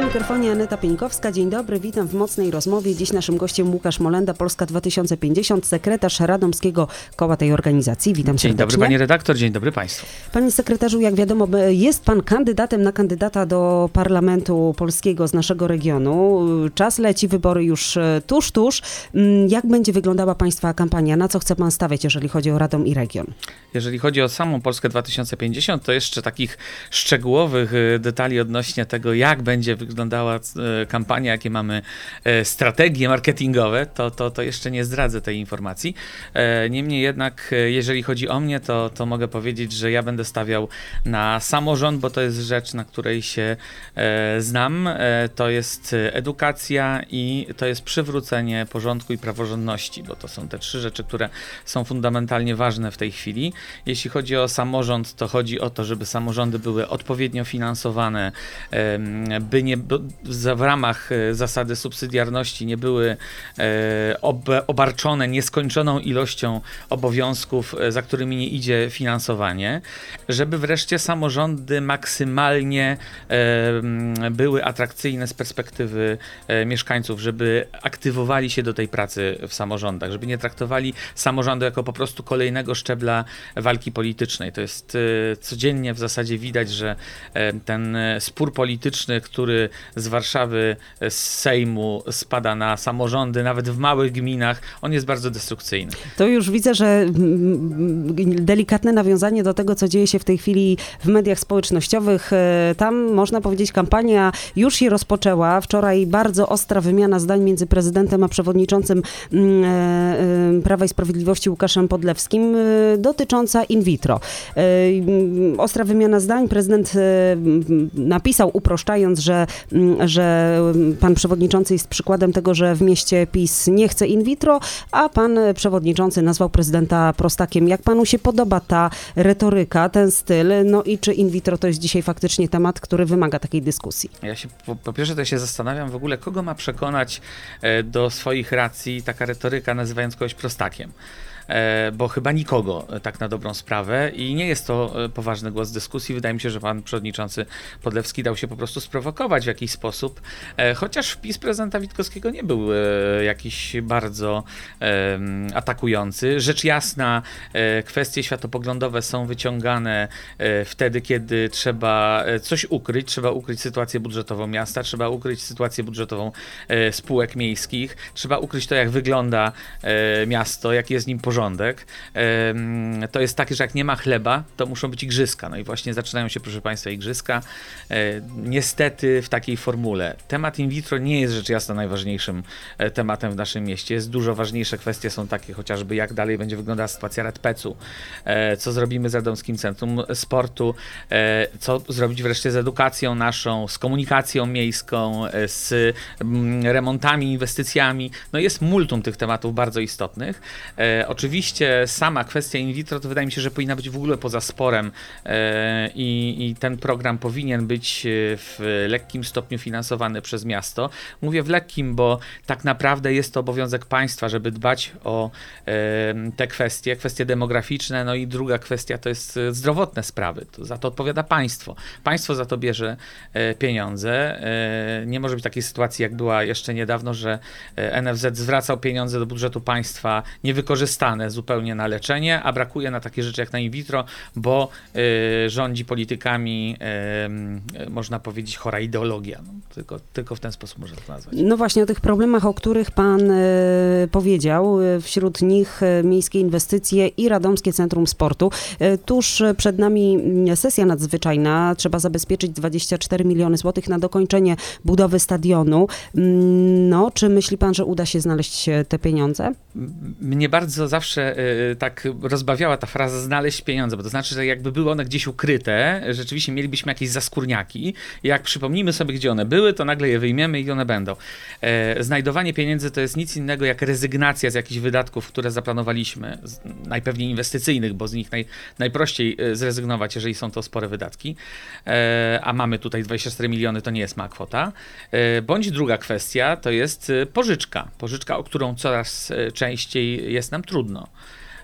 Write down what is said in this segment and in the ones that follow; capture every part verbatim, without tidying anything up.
mikrofonie Aneta Pieńkowska. Dzień dobry, witam w Mocnej Rozmowie. Dziś naszym gościem Łukasz Molenda, Polska dwa tysiące pięćdziesiąt, sekretarz Radomskiego Koła tej organizacji. Witam serdecznie. Dzień dobry pani redaktor, dzień dobry państwu. Panie sekretarzu, jak wiadomo, jest pan kandydatem na kandydata do Parlamentu Polskiego z naszego regionu. Czas leci, wybory już tuż, tuż. Jak będzie wyglądała państwa kampania? Na co chce pan stawiać, jeżeli chodzi o Radom i region? Jeżeli chodzi o samą Polskę dwa tysiące pięćdziesiąt, to jeszcze takich szczegółowych detali odnośnie tego, jak będzie wyglądała kampania, jakie mamy strategie marketingowe, to, to, to jeszcze nie zdradzę tej informacji. Niemniej jednak, jeżeli chodzi o mnie, to, to mogę powiedzieć, że ja będę stawiał na samorząd, bo to jest rzecz, na której się znam. To jest edukacja i to jest przywrócenie porządku i praworządności, bo to są te trzy rzeczy, które są fundamentalnie ważne w tej chwili. Jeśli chodzi o samorząd, to chodzi o to, żeby samorządy były odpowiednio finansowane, by nie w ramach zasady subsydiarności nie były obarczone nieskończoną ilością obowiązków, za którymi nie idzie finansowanie, żeby wreszcie samorządy maksymalnie były atrakcyjne z perspektywy mieszkańców, żeby aktywowali się do tej pracy w samorządach, żeby nie traktowali samorządu jako po prostu kolejnego szczebla walki politycznej. To jest codziennie w zasadzie widać, że ten spór polityczny, który z Warszawy, z Sejmu spada na samorządy, nawet w małych gminach, on jest bardzo destrukcyjny. To już widzę, że delikatne nawiązanie do tego, co dzieje się w tej chwili w mediach społecznościowych. Tam, można powiedzieć, kampania już się rozpoczęła. Wczoraj bardzo ostra wymiana zdań między prezydentem a przewodniczącym Prawa i Sprawiedliwości Łukaszem Podlewskim dotycząca in vitro. Ostra wymiana zdań. Prezydent napisał, uproszczając, że, że pan przewodniczący jest przykładem tego, że w mieście PiS nie chce in vitro, a pan przewodniczący nazwał prezydenta prostakiem. Jak panu się podoba ta retoryka, ten styl? No i czy in vitro to jest dzisiaj faktycznie temat, który wymaga takiej dyskusji? Ja się, po, po pierwsze to się zastanawiam w ogóle, kogo ma przekonać do swoich racji taka retoryka, nazywając kogoś prostakiem. Bo chyba nikogo, tak na dobrą sprawę, i nie jest to poważny głos dyskusji. Wydaje mi się, że pan przewodniczący Podlewski dał się po prostu sprowokować w jakiś sposób, chociaż wpis prezydenta Witkowskiego nie był jakiś bardzo atakujący. Rzecz jasna, kwestie światopoglądowe są wyciągane wtedy, kiedy trzeba coś ukryć. Trzeba ukryć sytuację budżetową miasta, trzeba ukryć sytuację budżetową spółek miejskich, trzeba ukryć to, jak wygląda miasto, jaki jest nim porządek. To jest takie, że jak nie ma chleba, to muszą być igrzyska. No i właśnie zaczynają się, proszę państwa, igrzyska. Niestety w takiej formule. Temat in vitro nie jest rzecz jasna najważniejszym tematem w naszym mieście. Jest dużo ważniejsze kwestie są takie, chociażby jak dalej będzie wyglądała sytuacja RedPecu, co zrobimy z Radomskim Centrum Sportu, co zrobić wreszcie z edukacją naszą, z komunikacją miejską, z remontami, inwestycjami. No jest multum tych tematów bardzo istotnych. Oczywiście sama kwestia in vitro to wydaje mi się, że powinna być w ogóle poza sporem e, i, i ten program powinien być w lekkim stopniu finansowany przez miasto. Mówię w lekkim, bo tak naprawdę jest to obowiązek państwa, żeby dbać o e, te kwestie, kwestie demograficzne, no i druga kwestia to jest zdrowotne sprawy. To za to odpowiada państwo. Państwo za to bierze e, pieniądze. E, nie może być takiej sytuacji, jak była jeszcze niedawno, że N F Z zwracał pieniądze do budżetu państwa niewykorzystane zupełnie na leczenie, a brakuje na takie rzeczy jak na in vitro, bo y, rządzi politykami, y, można powiedzieć, chora ideologia. No, tylko, tylko w ten sposób można to nazwać. No właśnie o tych problemach, o których pan y, powiedział. Wśród nich y, miejskie inwestycje i Radomskie Centrum Sportu. Y, tuż przed nami sesja nadzwyczajna. Trzeba zabezpieczyć dwadzieścia cztery miliony złotych na dokończenie budowy stadionu. Y, no, czy myśli pan, że uda się znaleźć te pieniądze? Mnie bardzo zawsze y, tak rozbawiała ta fraza znaleźć pieniądze, bo to znaczy, że jakby były one gdzieś ukryte, rzeczywiście mielibyśmy jakieś zaskórniaki i jak przypomnimy sobie, gdzie one były, to nagle je wyjmiemy i one będą. E, znajdowanie pieniędzy to jest nic innego jak rezygnacja z jakichś wydatków, które zaplanowaliśmy, z, najpewniej inwestycyjnych, bo z nich naj, najprościej zrezygnować, jeżeli są to spore wydatki, e, a mamy tutaj dwadzieścia cztery miliony, to nie jest mała kwota. E, bądź druga kwestia, to jest pożyczka. Pożyczka, o którą coraz częściej jest nam trudno.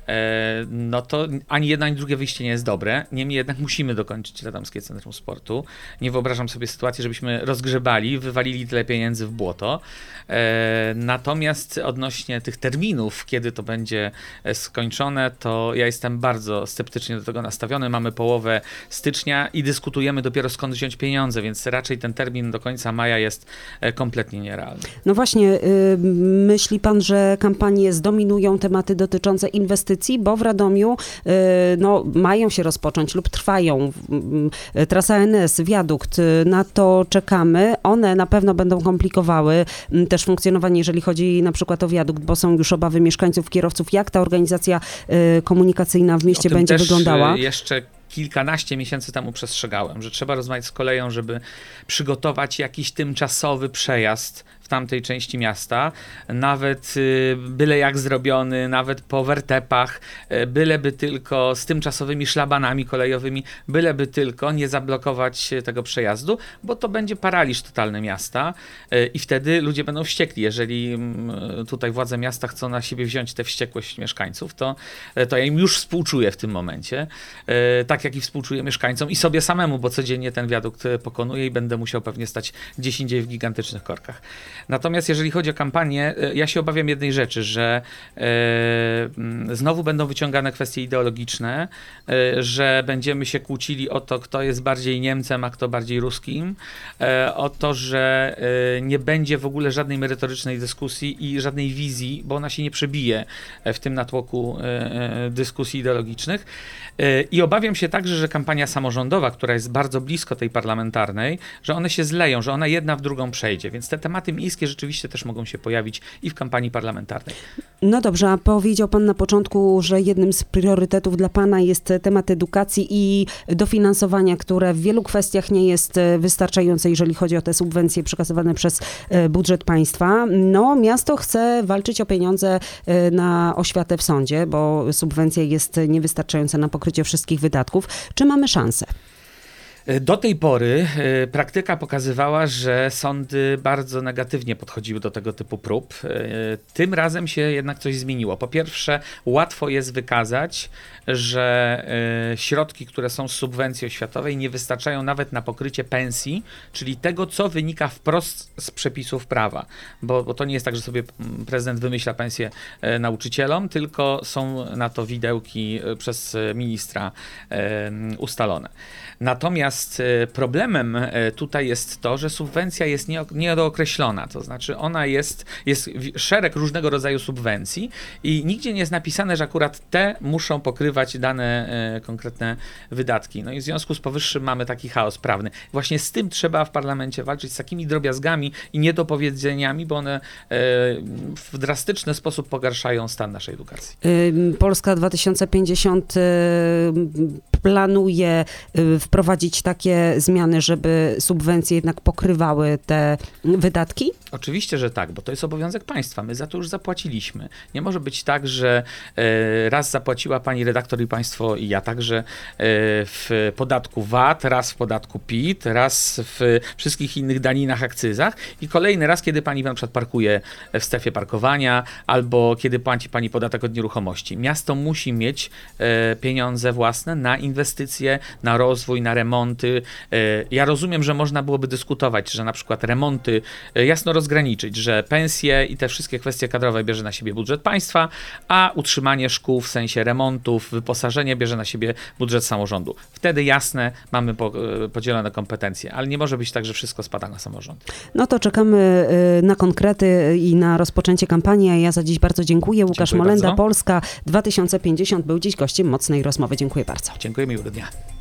e, no to ani jedno, ani drugie wyjście nie jest dobre. Niemniej jednak musimy dokończyć Radomskie Centrum Sportu. Nie wyobrażam sobie sytuacji, żebyśmy rozgrzebali, wywalili tyle pieniędzy w błoto. E, natomiast odnośnie tych terminów, kiedy to będzie skończone, to ja jestem bardzo sceptycznie do tego nastawiony. Mamy połowę stycznia i dyskutujemy dopiero skąd wziąć pieniądze, więc raczej ten termin do końca maja jest kompletnie nierealny. No właśnie, y, myśli pan, że kampanię zdominują tematy dotyczące inwestycji, bo w Radomiu y, no, mają się rozpocząć lub trwają y, trasa N S, wiadukt, y, na to czekamy. One na pewno będą komplikowały y, też funkcjonowanie, jeżeli chodzi na przykład o wiadukt, bo są już obawy mieszkańców, kierowców, jak ta organizacja y, komunikacyjna w mieście O tym będzie też wyglądała. Jeszcze kilkanaście miesięcy temu przestrzegałem, że trzeba rozmawiać z koleją, żeby przygotować jakiś tymczasowy przejazd w tamtej części miasta, nawet y, byle jak zrobiony, nawet po wertepach, y, byleby tylko z tymczasowymi szlabanami kolejowymi, byleby tylko nie zablokować tego przejazdu, bo to będzie paraliż totalny miasta y, i wtedy ludzie będą wściekli. Jeżeli y, tutaj władze miasta chcą na siebie wziąć tę wściekłość mieszkańców, to, y, to ja im już współczuję w tym momencie, y, tak jak i współczuję mieszkańcom i sobie samemu, bo codziennie ten wiadukt pokonuję i będę musiał pewnie stać gdzieś indziej w gigantycznych korkach. Natomiast jeżeli chodzi o kampanię, ja się obawiam jednej rzeczy, że e, znowu będą wyciągane kwestie ideologiczne, e, że będziemy się kłócili o to, kto jest bardziej Niemcem, a kto bardziej Ruskim, e, o to, że e, nie będzie w ogóle żadnej merytorycznej dyskusji i żadnej wizji, bo ona się nie przebije w tym natłoku e, dyskusji ideologicznych. E, I obawiam się także, że kampania samorządowa, która jest bardzo blisko tej parlamentarnej, że one się zleją, że ona jedna w drugą przejdzie, więc te tematy miejskie rzeczywiście też mogą się pojawić i w kampanii parlamentarnej. No dobrze, a powiedział pan na początku, że jednym z priorytetów dla pana jest temat edukacji i dofinansowania, które w wielu kwestiach nie jest wystarczające, jeżeli chodzi o te subwencje przekazywane przez budżet państwa. No, miasto chce walczyć o pieniądze na oświatę w sądzie, bo subwencja jest niewystarczająca na pokrycie wszystkich wydatków. Czy mamy szansę? Do tej pory y, praktyka pokazywała, że sądy bardzo negatywnie podchodziły do tego typu prób. Y, tym razem się jednak coś zmieniło. Po pierwsze, łatwo jest wykazać, że y, środki, które są z subwencji oświatowej, nie wystarczają nawet na pokrycie pensji, czyli tego, co wynika wprost z przepisów prawa. Bo, bo to nie jest tak, że sobie prezydent wymyśla pensję y, nauczycielom, tylko są na to widełki y, przez ministra y, ustalone. Natomiast problemem tutaj jest to, że subwencja jest niedookreślona, to znaczy ona jest, jest szereg różnego rodzaju subwencji i nigdzie nie jest napisane, że akurat te muszą pokrywać dane konkretne wydatki. No i w związku z powyższym mamy taki chaos prawny. Właśnie z tym trzeba w parlamencie walczyć, z takimi drobiazgami i niedopowiedzeniami, bo one w drastyczny sposób pogarszają stan naszej edukacji. Polska dwa tysiące pięćdziesiąt planuje wprowadzić takie zmiany, żeby subwencje jednak pokrywały te wydatki? Oczywiście, że tak, bo to jest obowiązek państwa. My za to już zapłaciliśmy. Nie może być tak, że e, raz zapłaciła pani redaktor i państwo i ja także e, w podatku V A T, raz w podatku P I T, raz w wszystkich innych daninach, akcyzach i kolejny raz, kiedy pani na przykład parkuje w strefie parkowania albo kiedy płaci pani podatek od nieruchomości. Miasto musi mieć e, pieniądze własne na inwestycje, na rozwój, na remonty. E, ja rozumiem, że można byłoby dyskutować, że na przykład remonty e, jasno rozgraniczyć, że pensje i te wszystkie kwestie kadrowe bierze na siebie budżet państwa, a utrzymanie szkół w sensie remontów, wyposażenie bierze na siebie budżet samorządu. Wtedy jasne, mamy po, podzielone kompetencje, ale nie może być tak, że wszystko spada na samorząd. No to czekamy na konkrety i na rozpoczęcie kampanii, a ja za dziś bardzo dziękuję. Łukasz Dziękuję Molenda, bardzo. Polska dwa tysiące pięćdziesiąt był dziś gościem Mocnej Rozmowy. Dziękuję bardzo. Dziękuję, miłego dnia.